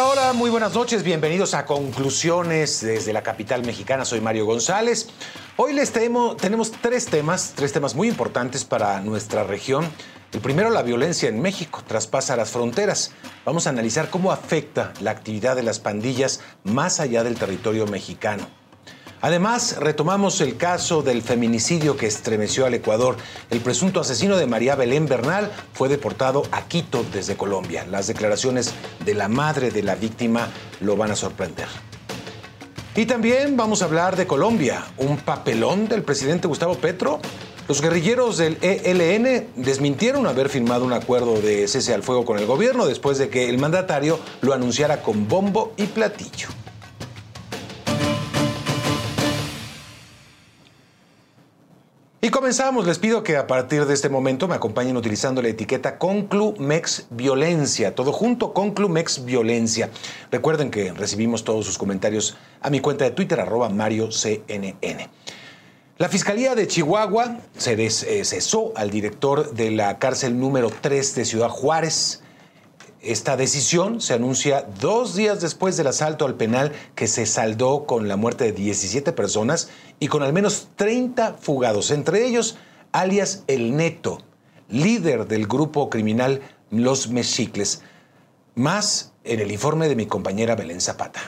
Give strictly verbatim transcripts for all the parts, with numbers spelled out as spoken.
Hola, hola, muy buenas noches, bienvenidos a Conclusiones desde la capital mexicana. Soy Mario González. Hoy les tenemos, tenemos tres temas, tres temas muy importantes para nuestra región. El primero, la violencia en México, traspasa las fronteras. Vamos a analizar cómo afecta la actividad de las pandillas más allá del territorio mexicano. Además, retomamos el caso del feminicidio que estremeció al Ecuador. El presunto asesino de María Belén Bernal fue deportado a Quito desde Colombia. Las declaraciones de la madre de la víctima lo van a sorprender. Y también vamos a hablar de Colombia, un papelón del presidente Gustavo Petro. Los guerrilleros del E L N desmintieron haber firmado un acuerdo de cese al fuego con el gobierno después de que el mandatario lo anunciara con bombo y platillo. Y comenzamos. Les pido que a partir de este momento me acompañen utilizando la etiqueta ConcluMexViolencia. Todo junto, ConcluMexViolencia. Recuerden que recibimos todos sus comentarios a mi cuenta de Twitter, arroba MarioCNN. La Fiscalía de Chihuahua cesó al director de la cárcel número tres de Ciudad Juárez. Esta decisión se anuncia dos días después del asalto al penal que se saldó con la muerte de diecisiete personas y con al menos treinta fugados, entre ellos alias El Neto, líder del grupo criminal Los Mexicles. Más en el informe de mi compañera Belén Zapata.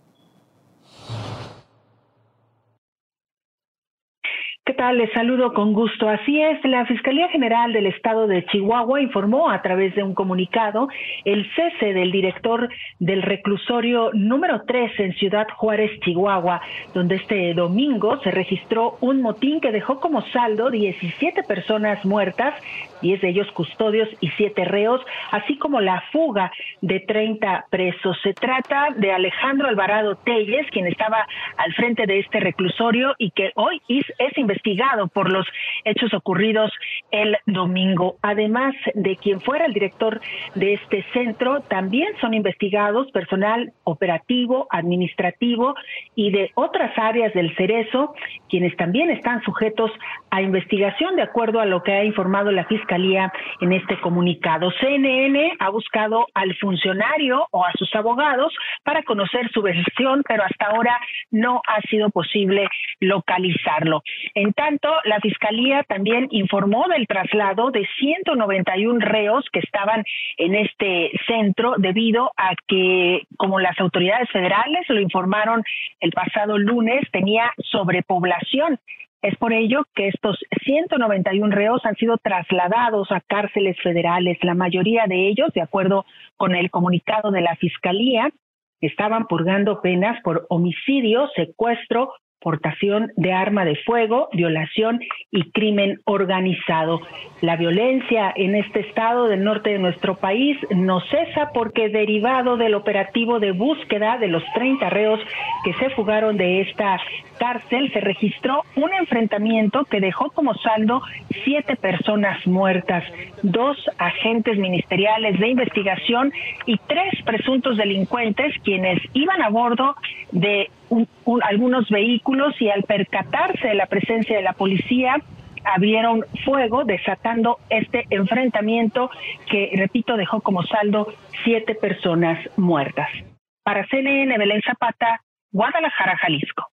¿Qué tal? Les saludo con gusto. Así es, la Fiscalía General del Estado de Chihuahua informó a través de un comunicado el cese del director del reclusorio número tres en Ciudad Juárez, Chihuahua, donde este domingo se registró un motín que dejó como saldo diecisiete personas muertas, diez de ellos custodios y siete reos, así como la fuga de treinta presos. Se trata de Alejandro Alvarado Telles, quien estaba al frente de este reclusorio y que hoy es investigado investigado por los hechos ocurridos el domingo. Además de quien fuera el director de este centro, también son investigados personal operativo, administrativo y de otras áreas del Cerezo, quienes también están sujetos a investigación de acuerdo a lo que ha informado la Fiscalía en este comunicado. C N N ha buscado al funcionario o a sus abogados para conocer su versión, pero hasta ahora no ha sido posible localizarlo. En tanto, la Fiscalía también informó del traslado de ciento noventa y uno reos que estaban en este centro debido a que, como las autoridades federales lo informaron el pasado lunes, tenía sobrepoblación. Es por ello que estos ciento noventa y uno reos han sido trasladados a cárceles federales. La mayoría de ellos, de acuerdo con el comunicado de la Fiscalía, estaban purgando penas por homicidio, secuestro, portación de arma de fuego, violación y crimen organizado. La violencia en este estado del norte de nuestro país no cesa porque, derivado del operativo de búsqueda de los treinta reos que se fugaron de esta cárcel, se registró un enfrentamiento que dejó como saldo siete personas muertas, dos agentes ministeriales de investigación y tres presuntos delincuentes quienes iban a bordo de un, un, algunos vehículos y al percatarse de la presencia de la policía abrieron fuego, desatando este enfrentamiento que, repito, dejó como saldo siete personas muertas. Para C N N, Belén Zapata, Guadalajara, Jalisco.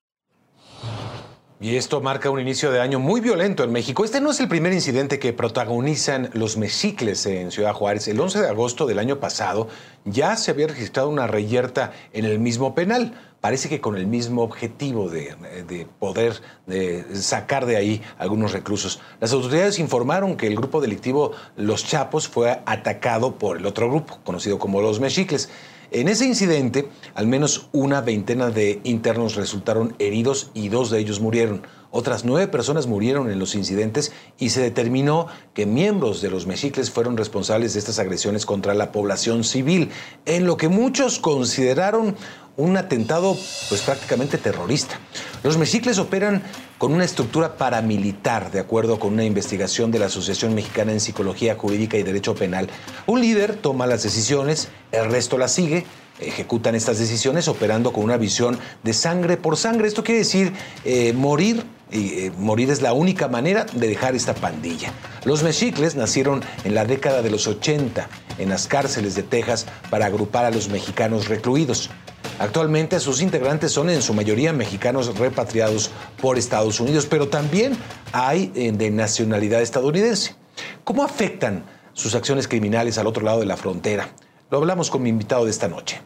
Y esto marca un inicio de año muy violento en México. Este no es el primer incidente que protagonizan los Mexicles en Ciudad Juárez. El once de agosto del año pasado ya se había registrado una reyerta en el mismo penal. Parece que con el mismo objetivo de, de poder de sacar de ahí algunos reclusos. Las autoridades informaron que el grupo delictivo Los Chapos fue atacado por el otro grupo, conocido como los Mexicles. En ese incidente, al menos una veintena de internos resultaron heridos y dos de ellos murieron. Otras nueve personas murieron en los incidentes y se determinó que miembros de los Mexicles fueron responsables de estas agresiones contra la población civil, en lo que muchos consideraron un atentado pues prácticamente terrorista. Los Mexicles operan con una estructura paramilitar, de acuerdo con una investigación de la Asociación Mexicana en Psicología Jurídica y Derecho Penal. Un líder toma las decisiones, el resto las sigue, ejecutan estas decisiones operando con una visión de sangre por sangre. Esto quiere decir eh, morir y eh, morir es la única manera de dejar esta pandilla. Los mexicles nacieron en la década de los ochenta en las cárceles de Texas para agrupar a los mexicanos recluidos. Actualmente sus integrantes son en su mayoría mexicanos repatriados por Estados Unidos, pero también hay eh, de nacionalidad estadounidense. ¿Cómo afectan sus acciones criminales al otro lado de la frontera? Lo hablamos con mi invitado de esta noche.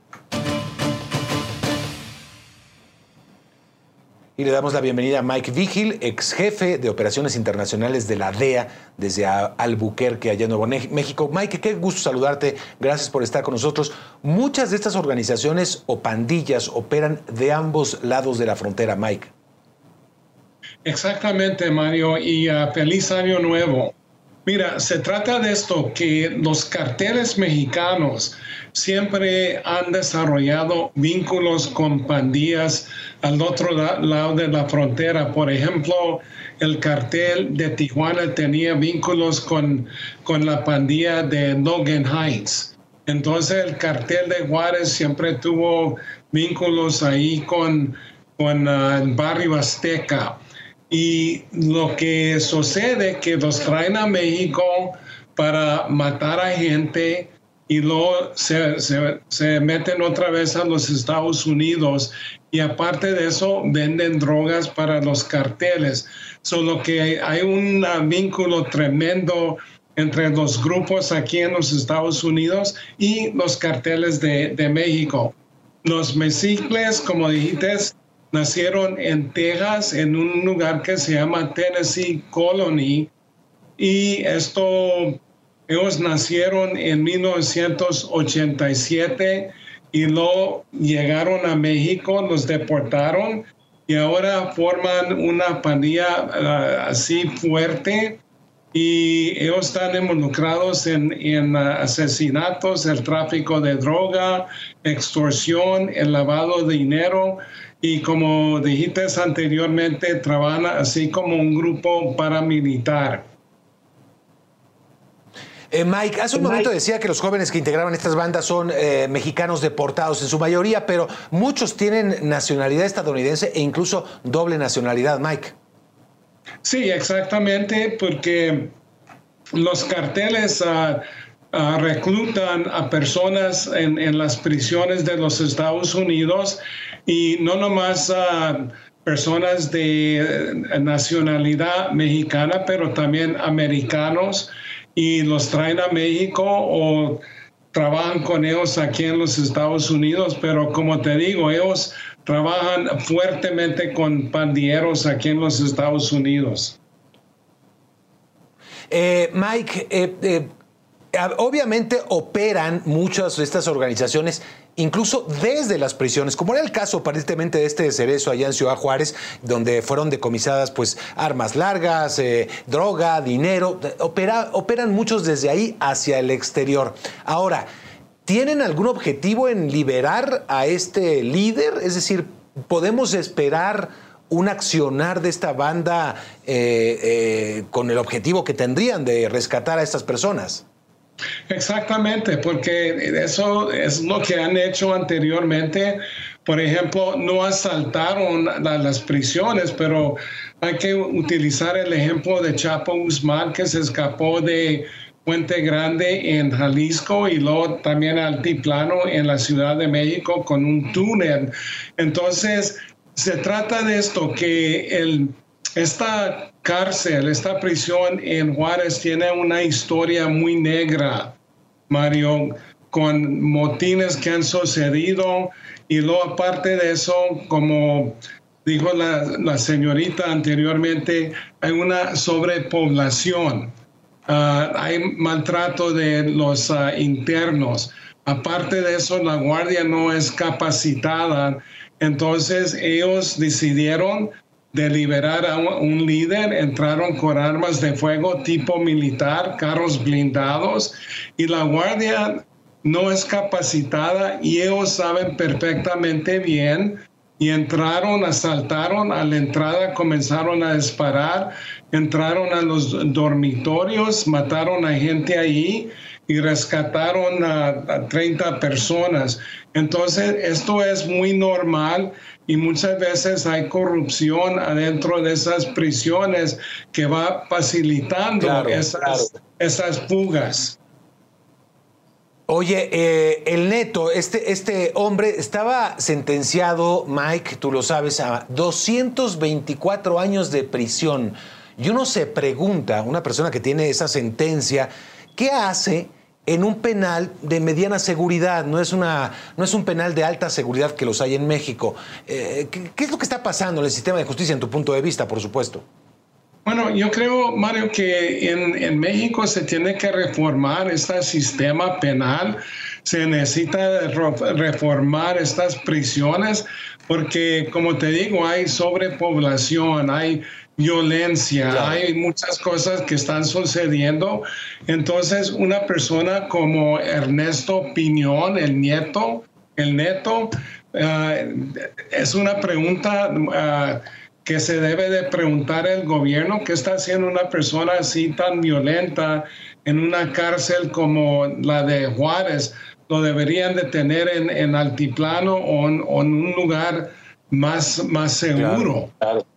Y le damos la bienvenida a Mike Vigil, ex jefe de operaciones internacionales de la D E A desde Albuquerque, allá en Nuevo México. Mike, qué gusto saludarte. Gracias por estar con nosotros. Muchas de estas organizaciones o pandillas operan de ambos lados de la frontera, Mike. Exactamente, Mario, y uh, feliz año nuevo. Mira, se trata de esto, que los carteles mexicanos siempre han desarrollado vínculos con pandillas al otro lado de la frontera. Por ejemplo, el cartel de Tijuana tenía vínculos con, con la pandilla de Logan Heights. Entonces el cartel de Juárez siempre tuvo vínculos ahí con, con uh, el barrio Azteca. Y lo que sucede es que los traen a México para matar a gente y luego se, se, se meten otra vez a los Estados Unidos, y aparte de eso venden drogas para los carteles. Solo que hay, hay un vínculo tremendo entre los grupos aquí en los Estados Unidos y los carteles de, de México. Los mexicles, como dijiste, nacieron en Texas, en un lugar que se llama Tennessee Colony, y esto, ellos nacieron en mil novecientos ochenta y siete y luego llegaron a México, los deportaron y ahora forman una pandilla uh, así fuerte, y ellos están involucrados en, en uh, asesinatos, el tráfico de droga, extorsión, el lavado de dinero. Y como dijiste anteriormente, trabajan así como un grupo paramilitar. Eh, Mike, hace un Mike. momento decía que los jóvenes que integraban estas bandas son eh, mexicanos deportados en su mayoría, pero muchos tienen nacionalidad estadounidense e incluso doble nacionalidad, Mike. Sí, exactamente, porque los carteles uh, uh, reclutan a personas en, en las prisiones de los Estados Unidos, y no nomás uh, personas de uh, nacionalidad mexicana, pero también americanos, y los traen a México o trabajan con ellos aquí en los Estados Unidos. Pero como te digo, ellos trabajan fuertemente con pandilleros aquí en los Estados Unidos. Eh, Mike, eh, eh, obviamente operan muchas de estas organizaciones incluso desde las prisiones, como era el caso aparentemente de este de Cerezo allá en Ciudad Juárez, donde fueron decomisadas pues armas largas, eh, droga, dinero. Opera, operan muchos desde ahí hacia el exterior. Ahora, ¿tienen algún objetivo en liberar a este líder? Es decir, ¿podemos esperar un accionar de esta banda eh, eh, con el objetivo que tendrían de rescatar a estas personas? Exactamente, porque eso es lo que han hecho anteriormente. Por ejemplo, no asaltaron la, las prisiones, pero hay que utilizar el ejemplo de Chapo Guzmán, que se escapó de Puente Grande en Jalisco y luego también Altiplano en la Ciudad de México con un túnel. Entonces, se trata de esto, que el, esta cárcel, esta prisión en Juárez tiene una historia muy negra, Mario, con motines que han sucedido, y luego aparte de eso, como dijo la, la señorita anteriormente, hay una sobrepoblación, uh, hay maltrato de los uh, internos. Aparte de eso, la guardia no es capacitada, entonces ellos decidieron de liberar a un líder, entraron con armas de fuego tipo militar, carros blindados, y la guardia no es capacitada y ellos saben perfectamente bien, y entraron, asaltaron a la entrada, comenzaron a disparar, entraron a los dormitorios, mataron a gente ahí y rescataron a, a treinta personas. Entonces, esto es muy normal y muchas veces hay corrupción adentro de esas prisiones que va facilitando claro, esas, claro. esas fugas. Oye, eh, el Neto, este, este hombre estaba sentenciado, Mike, tú lo sabes, a doscientos veinticuatro años de prisión. Y uno se pregunta, una persona que tiene esa sentencia, ¿qué hace en un penal de mediana seguridad? No es, una, no es un penal de alta seguridad que los hay en México. Eh, ¿qué, ¿Qué es lo que está pasando en el sistema de justicia, en tu punto de vista, por supuesto? Bueno, yo creo, Mario, que en, en México se tiene que reformar este sistema penal, se necesita reformar estas prisiones, porque, como te digo, hay sobrepoblación, hay violencia, claro. hay muchas cosas que están sucediendo. Entonces, una persona como Ernesto Piñón, el nieto, el neto, uh, es una pregunta... Uh, que se debe de preguntar el gobierno, ¿qué está haciendo una persona así tan violenta en una cárcel como la de Juárez? Lo deberían de tener en, en altiplano o en, o en un lugar más, más seguro. Claro, claro.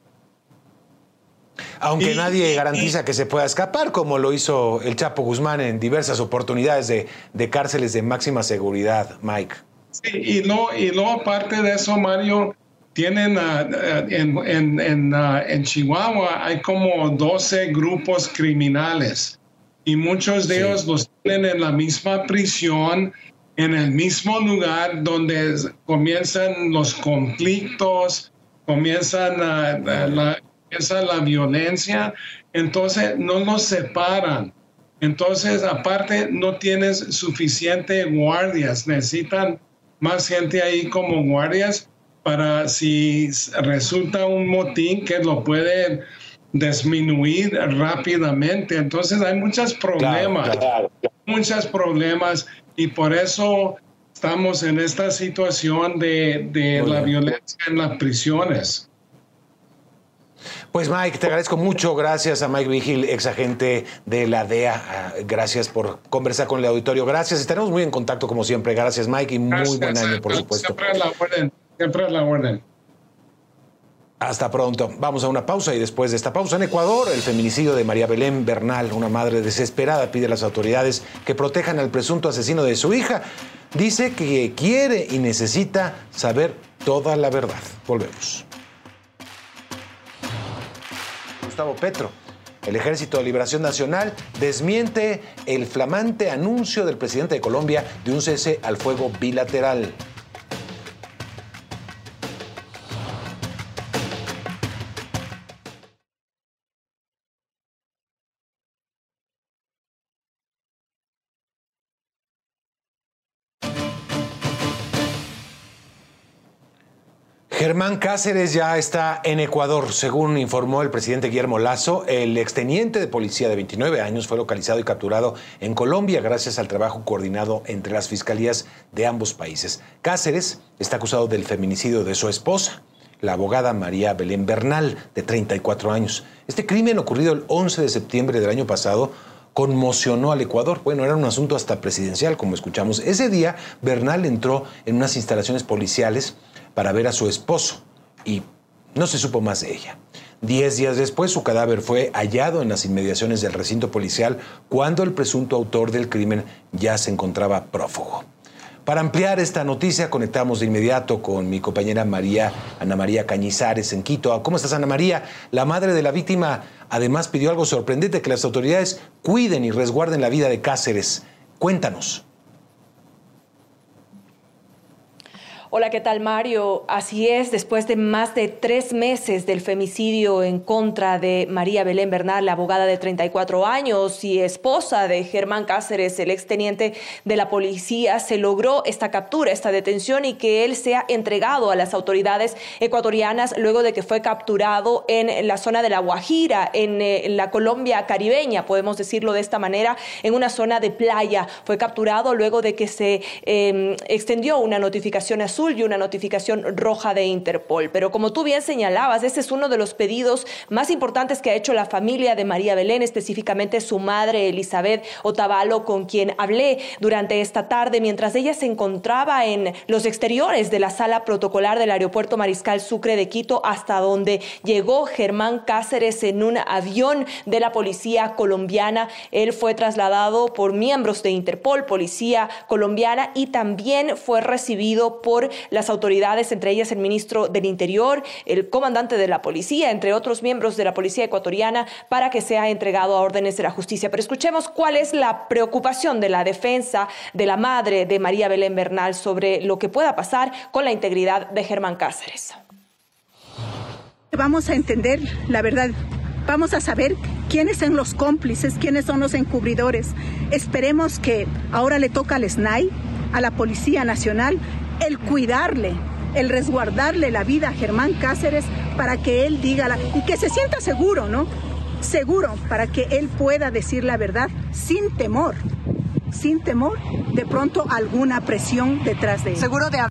Aunque y, nadie y, garantiza y, que se pueda escapar, como lo hizo el Chapo Guzmán en diversas oportunidades de, de cárceles de máxima seguridad, Mike. Sí, y luego, y luego aparte de eso, Mario, tienen uh, uh, en, en, en, uh, en Chihuahua hay como doce grupos criminales y muchos de sí. ellos los tienen en la misma prisión, en el mismo lugar donde comienzan los conflictos, comienzan uh, la, comienza la violencia, entonces no los separan. Entonces, aparte, no tienes suficiente guardias, necesitan más gente ahí como guardias para si resulta un motín que lo pueden disminuir rápidamente. Entonces hay muchos problemas, claro, claro. muchos problemas y por eso estamos en esta situación de, de la violencia en las prisiones. Pues Mike, te agradezco mucho. Gracias a Mike Vigil, ex agente de la D E A. Gracias por conversar con el auditorio. Gracias. Estaremos muy en contacto como siempre. Gracias, Mike, y muy Gracias, buen año, por supuesto. Siempre a la orden. Siempre a la orden. Hasta pronto. Vamos a una pausa y después de esta pausa en Ecuador, el feminicidio de María Belén Bernal, una madre desesperada, pide a las autoridades que protejan al presunto asesino de su hija. Dice que quiere y necesita saber toda la verdad. Volvemos. Gustavo Petro. El Ejército de Liberación Nacional desmiente el flamante anuncio del presidente de Colombia de un cese al fuego bilateral. Germán Cáceres ya está en Ecuador. Según informó el presidente Guillermo Lasso, el exteniente de policía de veintinueve años fue localizado y capturado en Colombia gracias al trabajo coordinado entre las fiscalías de ambos países. Cáceres está acusado del feminicidio de su esposa, la abogada María Belén Bernal, de treinta y cuatro años. Este crimen, ocurrido el once de septiembre del año pasado, conmocionó al Ecuador. Bueno, era un asunto hasta presidencial, como escuchamos. Ese día, Bernal entró en unas instalaciones policiales para ver a su esposo y no se supo más de ella. Diez días después, su cadáver fue hallado en las inmediaciones del recinto policial cuando el presunto autor del crimen ya se encontraba prófugo. Para ampliar esta noticia, conectamos de inmediato con mi compañera María, Ana María Cañizares en Quito. ¿Cómo estás, Ana María? La madre de la víctima además pidió algo sorprendente, que las autoridades cuiden y resguarden la vida de Cáceres. Cuéntanos. Hola, ¿qué tal, Mario? Así es, después de más de tres meses del femicidio en contra de María Belén Bernal, la abogada de treinta y cuatro años y esposa de Germán Cáceres, el exteniente de la policía, se logró esta captura, esta detención y que él sea entregado a las autoridades ecuatorianas luego de que fue capturado en la zona de La Guajira, en, en la Colombia caribeña, podemos decirlo de esta manera, en una zona de playa. Fue capturado luego de que se eh, extendió una notificación a su azul y una notificación roja de Interpol. Pero como tú bien señalabas, este es uno de los pedidos más importantes que ha hecho la familia de María Belén, específicamente su madre Elizabeth Otavalo, con quien hablé durante esta tarde mientras ella se encontraba en los exteriores de la sala protocolar del aeropuerto Mariscal Sucre de Quito, hasta donde llegó Germán Cáceres en un avión de la policía colombiana. Él fue trasladado por miembros de Interpol, policía colombiana, y también fue recibido por las autoridades, entre ellas el ministro del Interior, el comandante de la policía, entre otros miembros de la policía ecuatoriana, para que sea entregado a órdenes de la justicia. Pero escuchemos cuál es la preocupación de la defensa de la madre de María Belén Bernal sobre lo que pueda pasar con la integridad de Germán Cáceres. Vamos a entender la verdad. Vamos a saber quiénes son los cómplices, quiénes son los encubridores. Esperemos que ahora le toca al S N A I, a la Policía Nacional, el cuidarle, el resguardarle la vida a Germán Cáceres para que él diga, la, y que se sienta seguro, ¿no? Seguro, para que él pueda decir la verdad sin temor, sin temor de pronto alguna presión detrás de él. Seguro de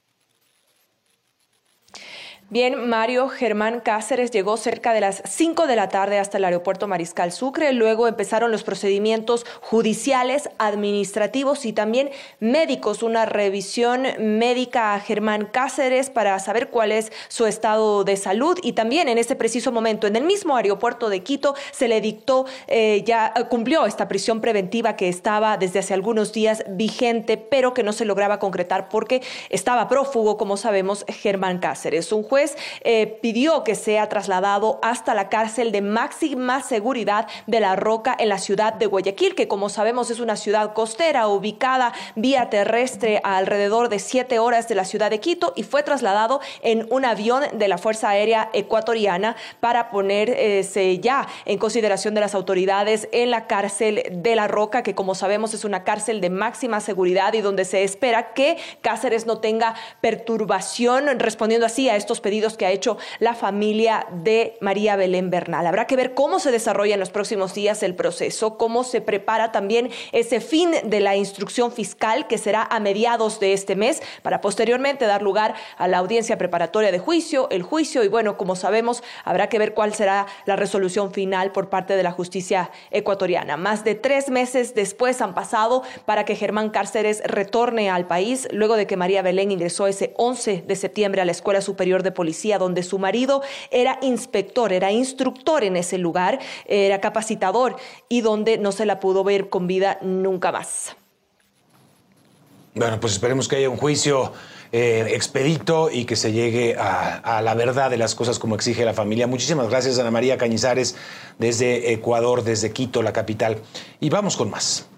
Bien, Mario, Germán Cáceres llegó cerca de las cinco de la tarde hasta el aeropuerto Mariscal Sucre. Luego empezaron los procedimientos judiciales, administrativos y también médicos. Una revisión médica a Germán Cáceres para saber cuál es su estado de salud. Y también en ese preciso momento, en el mismo aeropuerto de Quito, se le dictó, eh, ya cumplió esta prisión preventiva que estaba desde hace algunos días vigente, pero que no se lograba concretar porque estaba prófugo, como sabemos, Germán Cáceres. Un juez Eh, pidió que sea trasladado hasta la cárcel de máxima seguridad de La Roca en la ciudad de Guayaquil, que como sabemos es una ciudad costera ubicada vía terrestre a alrededor de siete horas de la ciudad de Quito, y fue trasladado en un avión de la Fuerza Aérea Ecuatoriana para ponerse ya en consideración de las autoridades en la cárcel de La Roca, que como sabemos es una cárcel de máxima seguridad y donde se espera que Cáceres no tenga perturbación, respondiendo así a estos pedidos que ha hecho la familia de María Belén Bernal. Habrá que ver cómo se desarrolla en los próximos días el proceso, cómo se prepara también ese fin de la instrucción fiscal, que será a mediados de este mes, para posteriormente dar lugar a la audiencia preparatoria de juicio, el juicio, y bueno, como sabemos, habrá que ver cuál será la resolución final por parte de la justicia ecuatoriana. Más de tres meses después han pasado para que Germán Cáceres retorne al país, luego de que María Belén ingresó ese once de septiembre a la Escuela Superior de Policía, donde su marido era inspector, era instructor en ese lugar, era capacitador, y donde no se la pudo ver con vida nunca más. Bueno, pues esperemos que haya un juicio eh, expedito y que se llegue a, a la verdad de las cosas como exige la familia. Muchísimas gracias, Ana María Cañizares, desde Ecuador, desde Quito, la capital. Y vamos con más.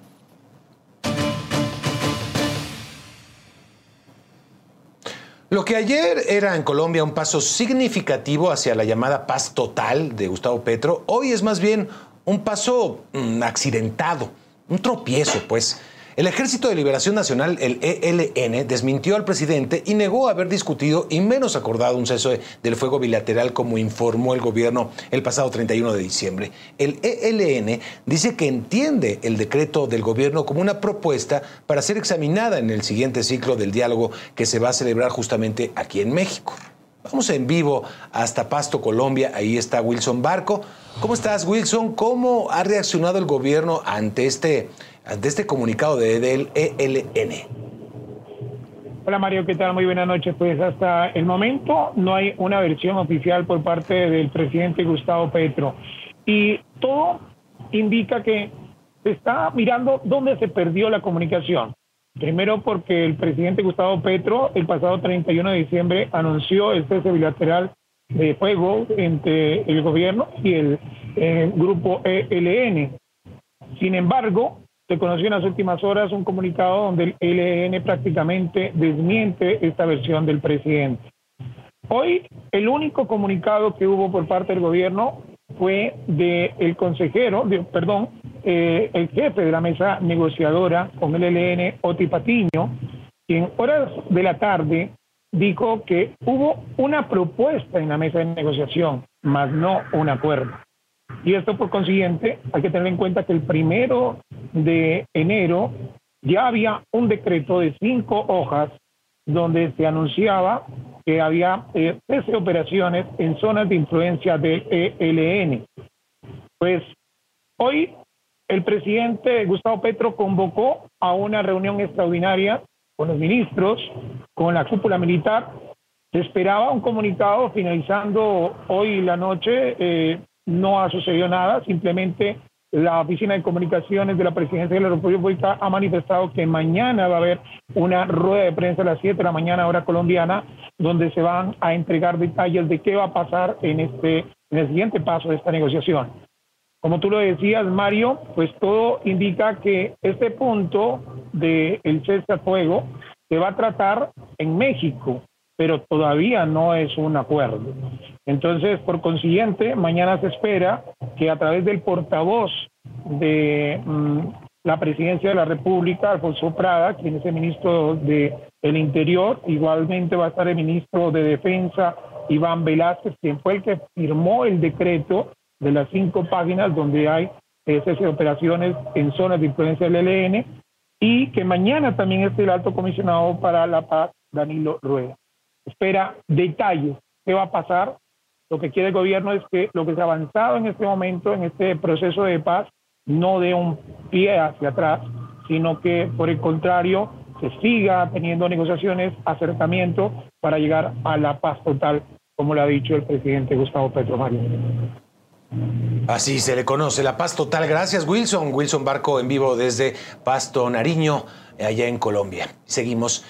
Lo que ayer era en Colombia un paso significativo hacia la llamada paz total de Gustavo Petro, hoy es más bien un paso mmm, accidentado, un tropiezo, pues. El Ejército de Liberación Nacional, el E L N, desmintió al presidente y negó haber discutido y menos acordado un cese del fuego bilateral, como informó el gobierno el pasado treinta y uno de diciembre. El E L N dice que entiende el decreto del gobierno como una propuesta para ser examinada en el siguiente ciclo del diálogo que se va a celebrar justamente aquí en México. Vamos en vivo hasta Pasto, Colombia. Ahí está Wilson Barco. ¿Cómo estás, Wilson? ¿Cómo ha reaccionado el gobierno ante este, ante este comunicado de, del E L N? Hola, Mario, ¿qué tal? Muy buenas noches. Pues hasta el momento no hay una versión oficial por parte del presidente Gustavo Petro. Y todo indica que se está mirando dónde se perdió la comunicación. Primero porque el presidente Gustavo Petro el pasado treinta y uno de diciembre anunció el cese bilateral de fuego entre el gobierno y el eh, grupo E L N. Sin embargo, se conoció en las últimas horas un comunicado donde el E L N prácticamente desmiente esta versión del presidente. Hoy el único comunicado que hubo por parte del gobierno fue del consejero, de, perdón, eh, el jefe de la mesa negociadora con el E L N, Oti Patiño, quien en horas de la tarde dijo que hubo una propuesta en la mesa de negociación, más no un acuerdo. Y esto, por consiguiente, hay que tener en cuenta que el primero de enero ya había un decreto de cinco hojas donde se anunciaba que había eh, trece operaciones en zonas de influencia del E L N. Pues hoy el presidente Gustavo Petro convocó a una reunión extraordinaria con los ministros, con la cúpula militar. Se esperaba un comunicado finalizando hoy la noche, eh, no ha sucedido nada, simplemente la Oficina de Comunicaciones de la Presidencia de la República ha manifestado que mañana va a haber una rueda de prensa a las siete de la mañana, hora colombiana, donde se van a entregar detalles de qué va a pasar en, este, en el siguiente paso de esta negociación. Como tú lo decías, Mario, pues todo indica que este punto del cese al fuego se va a tratar en México, pero todavía no es un acuerdo. Entonces, por consiguiente, mañana se espera que a través del portavoz de mmm, la Presidencia de la República, Alfonso Prada, quien es el ministro del Interior, igualmente va a estar el ministro de Defensa, Iván Velázquez, quien fue el que firmó el decreto de las cinco páginas donde hay cese de operaciones en zonas de influencia del E L N, y que mañana también esté el alto comisionado para la paz, Danilo Rueda. Espera detalles, qué va a pasar. Lo que quiere el gobierno es que lo que se ha avanzado en este momento, en este proceso de paz, no dé un pie hacia atrás, sino que por el contrario se siga teniendo negociaciones, acercamiento para llegar a la paz total, como lo ha dicho el presidente Gustavo Petro. Mario. Así se le conoce, la paz total. Gracias, Wilson. Wilson Barco en vivo desde Pasto, Nariño, allá en Colombia. Seguimos.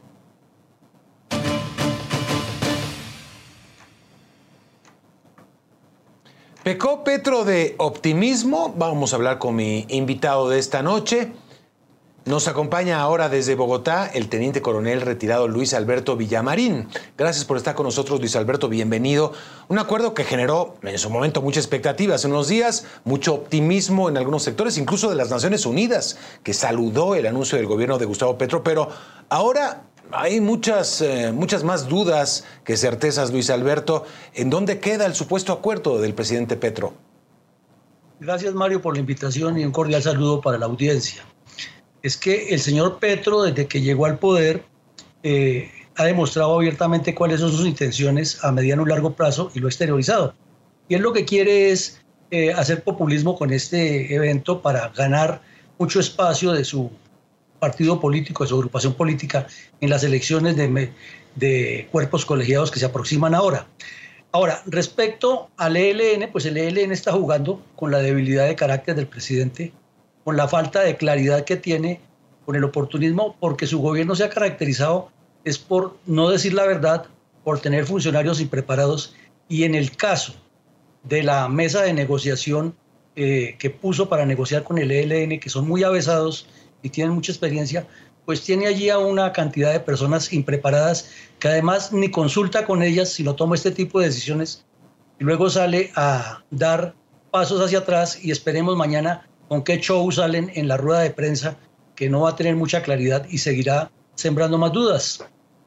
¿Pecó Petro de optimismo? Vamos a hablar con mi invitado de esta noche. Nos acompaña ahora desde Bogotá el teniente coronel retirado Luis Alberto Villamarín. Gracias por estar con nosotros, Luis Alberto, bienvenido. Un acuerdo que generó en su momento mucha expectativa hace unos días, mucho optimismo en algunos sectores, incluso de las Naciones Unidas, que saludó el anuncio del gobierno de Gustavo Petro, pero ahora hay muchas, eh, muchas más dudas que certezas, Luis Alberto. ¿En dónde queda el supuesto acuerdo del presidente Petro? Gracias, Mario, por la invitación y un cordial saludo para la audiencia. Es que el señor Petro, desde que llegó al poder, eh, ha demostrado abiertamente cuáles son sus intenciones a mediano y largo plazo y lo ha exteriorizado. Y él lo que quiere es eh, hacer populismo con este evento para ganar mucho espacio de su partido político, de su agrupación política en las elecciones de, de cuerpos colegiados que se aproximan ahora. Ahora, respecto al E L N, pues el E L N está jugando con la debilidad de carácter del presidente, con la falta de claridad que tiene, con el oportunismo, porque su gobierno se ha caracterizado es por no decir la verdad, por tener funcionarios impreparados, y en el caso de la mesa de negociación eh, que puso para negociar con el E L N, que son muy avesados y tienen mucha experiencia, pues tiene allí a una cantidad de personas impreparadas que además ni consulta con ellas, sino toma este tipo de decisiones y luego sale a dar pasos hacia atrás, y esperemos mañana con qué show salen en la rueda de prensa, que no va a tener mucha claridad y seguirá sembrando más dudas.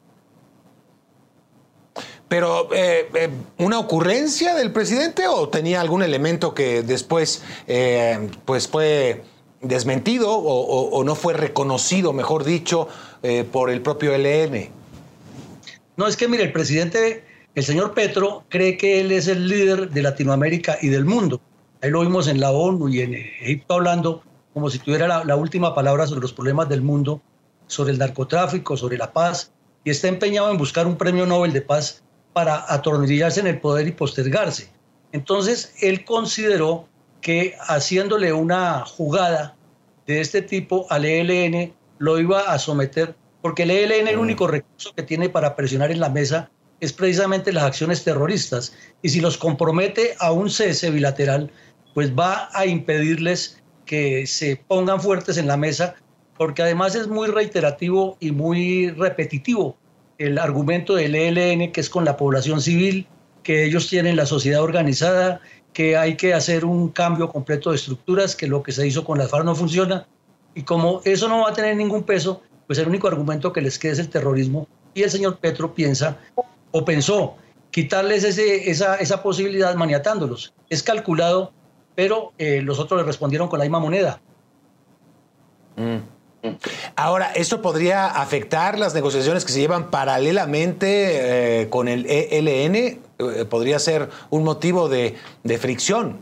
Pero, eh, eh, ¿una ocurrencia del presidente o tenía algún elemento que después eh, pues fue desmentido o, o, o no fue reconocido, mejor dicho, eh, por el propio E L N? No, es que mire, el presidente, el señor Petro, cree que él es el líder de Latinoamérica y del mundo. Ahí lo vimos en la ONU y en Egipto hablando como si tuviera la, la última palabra sobre los problemas del mundo, sobre el narcotráfico, sobre la paz, y está empeñado en buscar un premio Nobel de paz para atornillarse en el poder y postergarse. Entonces, él consideró que haciéndole una jugada de este tipo al E L N lo iba a someter, porque el E L N el único recurso que tiene para presionar en la mesa es precisamente las acciones terroristas, y si los compromete a un cese bilateral, pues va a impedirles que se pongan fuertes en la mesa, porque además es muy reiterativo y muy repetitivo el argumento del E L N, que es con la población civil, que ellos tienen la sociedad organizada, que hay que hacer un cambio completo de estructuras, que lo que se hizo con las FARC no funciona, y como eso no va a tener ningún peso, pues el único argumento que les queda es el terrorismo, y el señor Petro piensa, o pensó, quitarles ese, esa, esa posibilidad maniatándolos. Es calculado, pero eh, los otros le respondieron con la misma moneda. Mm. Ahora, ¿esto podría afectar las negociaciones que se llevan paralelamente eh, con el E L N? Eh, ¿Podría ser un motivo de, de fricción?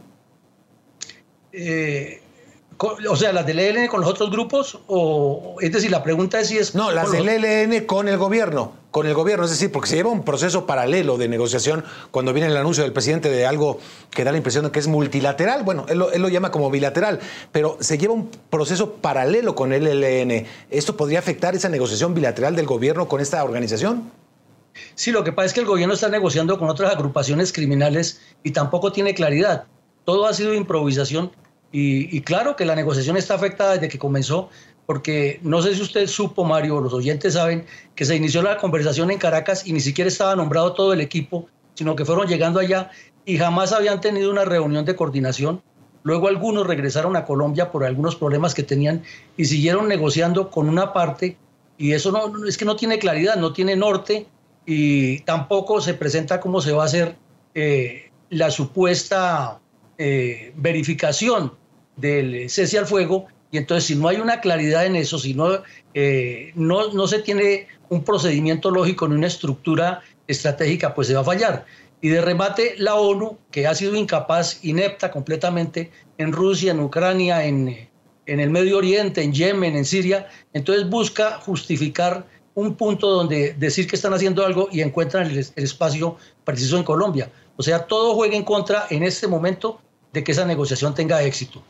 Eh, o sea, ¿las del E L N con los otros grupos? O, es decir, la pregunta es si es... No, las del los... E L N con el gobierno. Con el gobierno, es decir, porque se lleva un proceso paralelo de negociación cuando viene el anuncio del presidente de algo que da la impresión de que es multilateral. Bueno, él lo, él lo llama como bilateral, pero se lleva un proceso paralelo con el E L N. ¿Esto podría afectar esa negociación bilateral del gobierno con esta organización? Sí, lo que pasa es que el gobierno está negociando con otras agrupaciones criminales y tampoco tiene claridad. Todo ha sido improvisación y, y claro que la negociación está afectada desde que comenzó, porque no sé si usted supo, Mario, o los oyentes saben, que se inició la conversación en Caracas y ni siquiera estaba nombrado todo el equipo, sino que fueron llegando allá y jamás habían tenido una reunión de coordinación. Luego algunos regresaron a Colombia por algunos problemas que tenían y siguieron negociando con una parte, y eso no, es que no tiene claridad, no tiene norte, y tampoco se presenta cómo se va a hacer eh, la supuesta eh, verificación del cese al fuego. Y entonces, si no hay una claridad en eso, si no, eh, no, no se tiene un procedimiento lógico ni una estructura estratégica, pues se va a fallar. Y de remate, la ONU, que ha sido incapaz, inepta completamente en Rusia, en Ucrania, en, en el Medio Oriente, en Yemen, en Siria, entonces busca justificar un punto donde decir que están haciendo algo y encuentran el, el espacio preciso en Colombia. O sea, todo juega en contra en este momento de que esa negociación tenga éxito.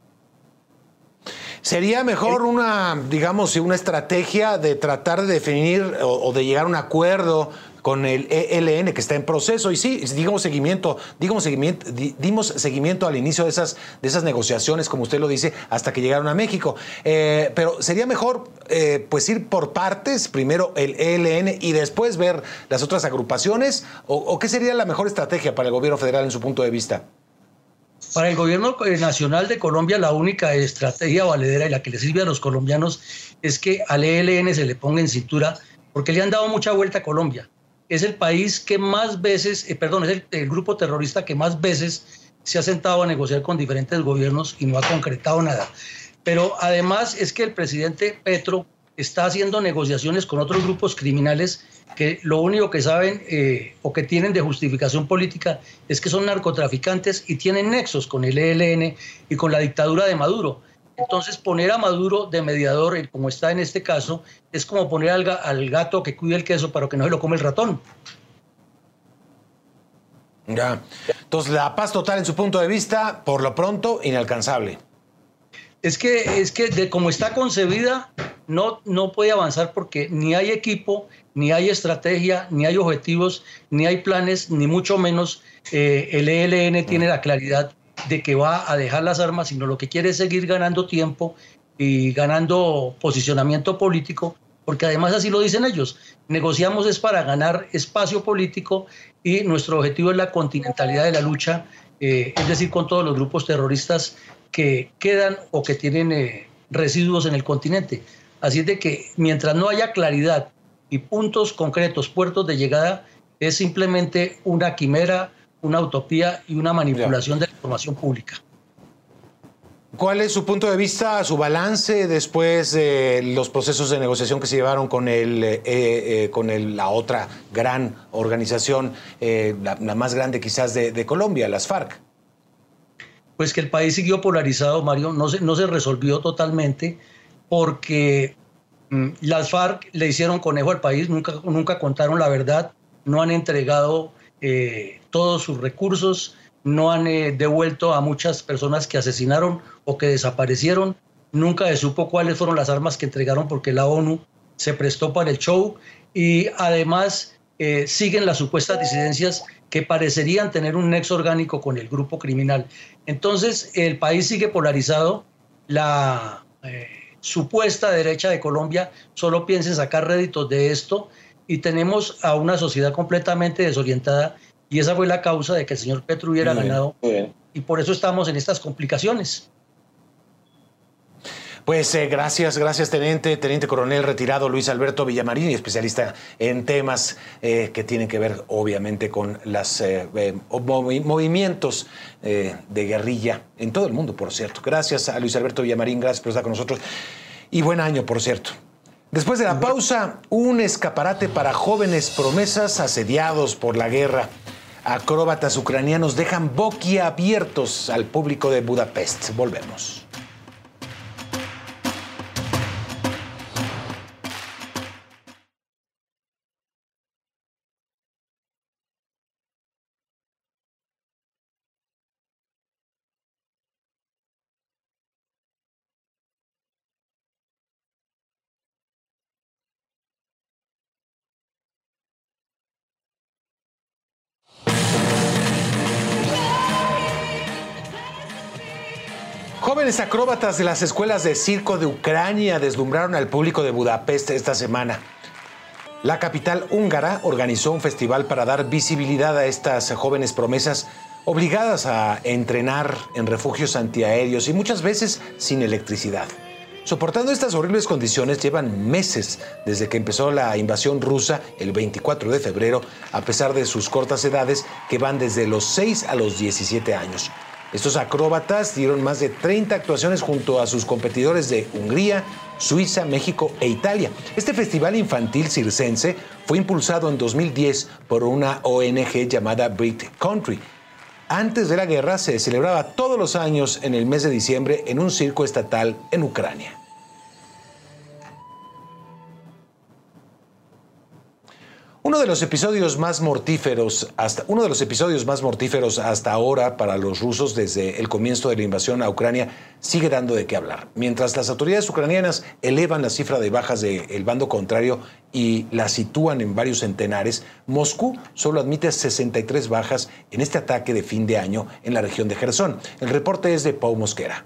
¿Sería mejor una, digamos, una estrategia de tratar de definir o, o de llegar a un acuerdo con el E L N que está en proceso? Y sí, digamos seguimiento, digamos seguimiento, dimos seguimiento al inicio de esas, de esas negociaciones, como usted lo dice, hasta que llegaron a México. Eh, pero sería mejor eh, pues ir por partes, primero el E L N y después ver las otras agrupaciones, o, o ¿qué sería la mejor estrategia para el gobierno federal en su punto de vista? Para el gobierno nacional de Colombia, la única estrategia valedera y la que le sirve a los colombianos es que al E L N se le ponga en cintura, porque le han dado mucha vuelta a Colombia. Es el país que más veces, eh, perdón, es el, el grupo terrorista que más veces se ha sentado a negociar con diferentes gobiernos y no ha concretado nada. Pero además es que el presidente Petro está haciendo negociaciones con otros grupos criminales que lo único que saben eh, o que tienen de justificación política es que son narcotraficantes y tienen nexos con el E L N y con la dictadura de Maduro. Entonces poner a Maduro de mediador, como está en este caso, es como poner al, al gato que cuida el queso para que no se lo come el ratón. Ya. Entonces la paz total en su punto de vista, por lo pronto, inalcanzable. Es que, es que de como está concebida, no, no puede avanzar porque ni hay equipo, ni hay estrategia, ni hay objetivos, ni hay planes, ni mucho menos eh, el E L N tiene la claridad de que va a dejar las armas, sino lo que quiere es seguir ganando tiempo y ganando posicionamiento político, porque además así lo dicen ellos, negociamos es para ganar espacio político y nuestro objetivo es la continentalidad de la lucha, eh, es decir, con todos los grupos terroristas que quedan o que tienen eh, residuos en el continente. Así es de que mientras no haya claridad y puntos concretos, puertos de llegada, es simplemente una quimera, una utopía y una manipulación de la información pública. ¿Cuál es su punto de vista, su balance después de los procesos de negociación que se llevaron con, el, eh, eh, con el, la otra gran organización, eh, la, la más grande quizás de, de Colombia, las FARC? Pues que el país siguió polarizado, Mario, no se, no se resolvió totalmente porque mmm, las FARC le hicieron conejo al país, nunca, nunca contaron la verdad, no han entregado eh, todos sus recursos, no han eh, devuelto a muchas personas que asesinaron o que desaparecieron, nunca se supo cuáles fueron las armas que entregaron porque la ONU se prestó para el show y además eh, siguen las supuestas disidencias que parecerían tener un nexo orgánico con el grupo criminal. Entonces el país sigue polarizado, la eh, supuesta derecha de Colombia solo piensa en sacar réditos de esto y tenemos a una sociedad completamente desorientada y esa fue la causa de que el señor Petro hubiera Muy ganado bien. Y por eso estamos en estas complicaciones. Pues eh, gracias, gracias teniente, teniente coronel retirado Luis Alberto Villamarín, especialista en temas eh, que tienen que ver obviamente con los eh, eh, movi movimientos eh, de guerrilla en todo el mundo, por cierto. Gracias a Luis Alberto Villamarín, gracias por estar con nosotros. Y buen año, por cierto. Después de la pausa, un escaparate para jóvenes promesas asediados por la guerra. Acróbatas ucranianos dejan boquiabiertos al público de Budapest. Volvemos. Jóvenes acróbatas de las escuelas de circo de Ucrania deslumbraron al público de Budapest esta semana. La capital húngara organizó un festival para dar visibilidad a estas jóvenes promesas obligadas a entrenar en refugios antiaéreos y muchas veces sin electricidad. Soportando estas horribles condiciones llevan meses desde que empezó la invasión rusa el veinticuatro de febrero, a pesar de sus cortas edades que van desde los seis a los diecisiete años. Estos acróbatas dieron más de treinta actuaciones junto a sus competidores de Hungría, Suiza, México e Italia. Este festival infantil circense fue impulsado en dos mil diez por una O N G llamada Brit Country. Antes de la guerra se celebraba todos los años en el mes de diciembre en un circo estatal en Ucrania. Uno de los episodios más mortíferos hasta uno de los episodios más mortíferos hasta ahora para los rusos desde el comienzo de la invasión a Ucrania sigue dando de qué hablar. Mientras las autoridades ucranianas elevan la cifra de bajas del bando contrario y la sitúan en varios centenares, Moscú solo admite sesenta y tres bajas en este ataque de fin de año en la región de Jersón. El reporte es de Pau Mosquera.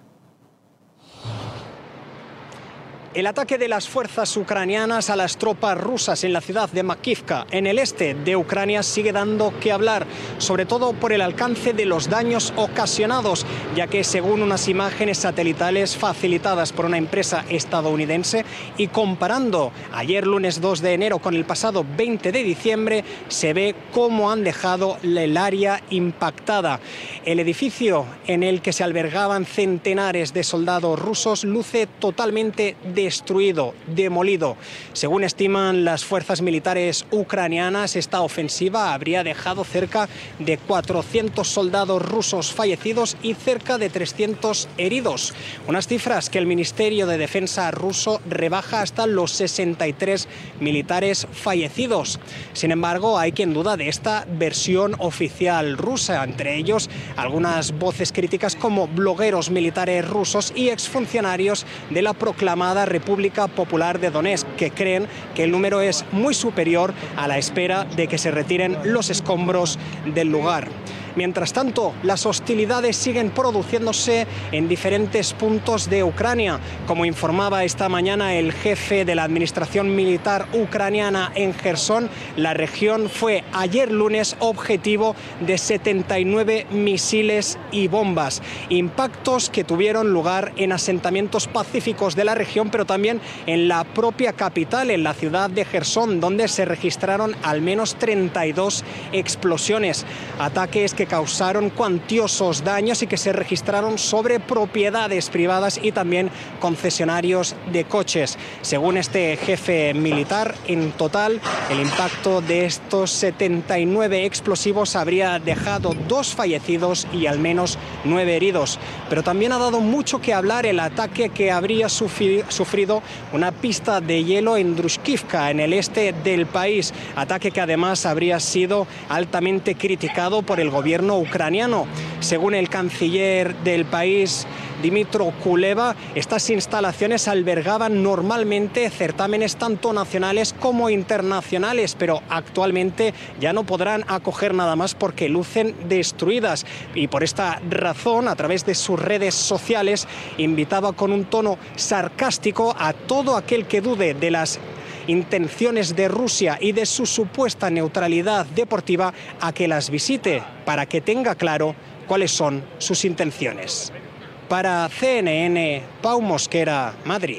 El ataque de las fuerzas ucranianas a las tropas rusas en la ciudad de Makivka, en el este de Ucrania, sigue dando que hablar, sobre todo por el alcance de los daños ocasionados, ya que según unas imágenes satelitales facilitadas por una empresa estadounidense y comparando ayer lunes dos de enero con el pasado veinte de diciembre, se ve cómo han dejado el área impactada. El edificio en el que se albergaban centenares de soldados rusos luce totalmente destruido. destruido, demolido. Según estiman las fuerzas militares ucranianas, esta ofensiva habría dejado cerca de cuatrocientos soldados rusos fallecidos y cerca de trescientos heridos. Unas cifras que el Ministerio de Defensa ruso rebaja hasta los sesenta y tres militares fallecidos. Sin embargo, hay quien duda de esta versión oficial rusa, entre ellos algunas voces críticas como blogueros militares rusos y exfuncionarios de la proclamada República Popular de Donetsk, que creen que el número es muy superior a la espera de que se retiren los escombros del lugar. Mientras tanto, las hostilidades siguen produciéndose en diferentes puntos de Ucrania. Como informaba esta mañana el jefe de la administración militar ucraniana en Jersón, la región fue ayer lunes objetivo de setenta y nueve misiles y bombas. Impactos que tuvieron lugar en asentamientos pacíficos de la región, pero también en la propia capital, en la ciudad de Jersón, donde se registraron al menos treinta y dos explosiones. Ataques que causaron cuantiosos daños y que se registraron sobre propiedades privadas y también concesionarios de coches. Según este jefe militar, en total el impacto de estos setenta y nueve explosivos habría dejado dos fallecidos y al menos nueve heridos. Pero también ha dado mucho que hablar el ataque que habría sufrido una pista de hielo en Drushkivka, en el este del país. Ataque que además habría sido altamente criticado por el gobierno ucraniano. Según el canciller del país, Dmytro Kuleba, estas instalaciones albergaban normalmente certámenes tanto nacionales como internacionales, pero actualmente ya no podrán acoger nada más porque lucen destruidas. Y por esta razón, a través de sus redes sociales, invitaba con un tono sarcástico a todo aquel que dude de las intenciones de Rusia y de su supuesta neutralidad deportiva a que las visite para que tenga claro cuáles son sus intenciones. Para C N N, Pau Mosquera, Madrid.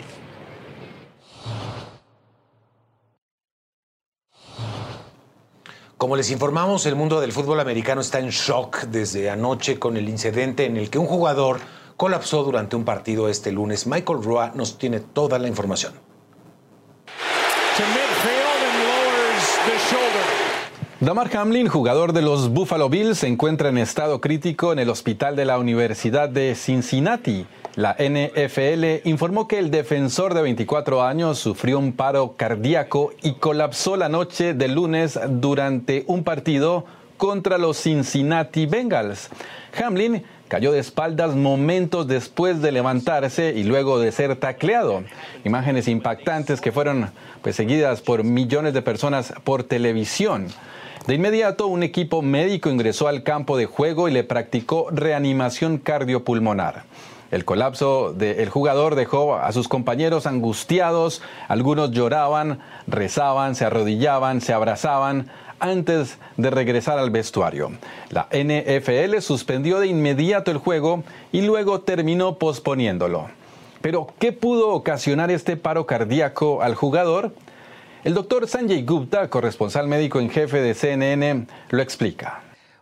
Como les informamos, el mundo del fútbol americano está en shock desde anoche con el incidente en el que un jugador colapsó durante un partido este lunes. Michael Roa nos tiene toda la información. Damar Hamlin, jugador de los Buffalo Bills, se encuentra en estado crítico en el hospital de la Universidad de Cincinnati. La N F L informó que el defensor de veinticuatro años sufrió un paro cardíaco y colapsó la noche del lunes durante un partido contra los Cincinnati Bengals. Hamlin cayó de espaldas momentos después de levantarse y luego de ser tacleado. Imágenes impactantes que fueron pues, seguidas por millones de personas por televisión. De inmediato, un equipo médico ingresó al campo de juego y le practicó reanimación cardiopulmonar. El colapso del jugador dejó a sus compañeros angustiados. Algunos lloraban, rezaban, se arrodillaban, se abrazaban antes de regresar al vestuario. La N F L suspendió de inmediato el juego y luego terminó posponiéndolo. Pero, ¿qué pudo ocasionar este paro cardíaco al jugador? El doctor Sanjay Gupta, corresponsal médico en jefe de C N N, lo explica.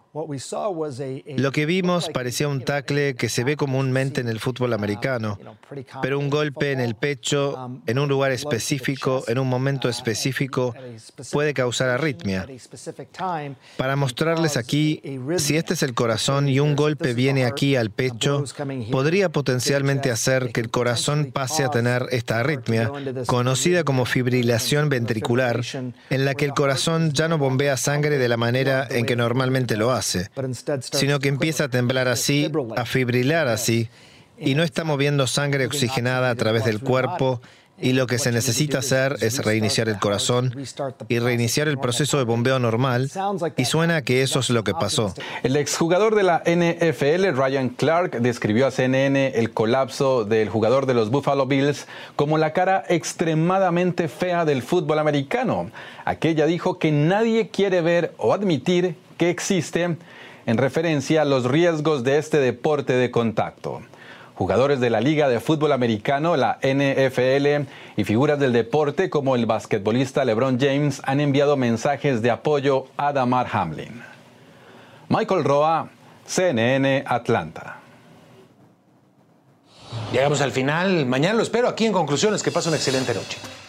Lo que vimos parecía un tackle que se ve comúnmente en el fútbol americano, pero un golpe en el pecho, en un lugar específico, en un momento específico, puede causar arritmia. Para mostrarles aquí, si este es el corazón y un golpe viene aquí al pecho, podría potencialmente hacer que el corazón pase a tener esta arritmia, conocida como fibrilación ventricular, en la que el corazón ya no bombea sangre de la manera en que normalmente lo hace, sino que empieza a temblar así, a fibrilar así, y no está moviendo sangre oxigenada a través del cuerpo, y lo que se necesita hacer es reiniciar el corazón y reiniciar el proceso de bombeo normal, y suena que eso es lo que pasó. El exjugador de la N F L, Ryan Clark, describió a C N N el colapso del jugador de los Buffalo Bills como la cara extremadamente fea del fútbol americano. Aquella dijo que nadie quiere ver o admitir que existe, en referencia a los riesgos de este deporte de contacto. Jugadores de la Liga de Fútbol Americano, la N F L, y figuras del deporte como el basquetbolista LeBron James han enviado mensajes de apoyo a Damar Hamlin. Michael Roa, C N N, Atlanta. Llegamos al final. Mañana lo espero aquí en Conclusiones. Que pase una excelente noche.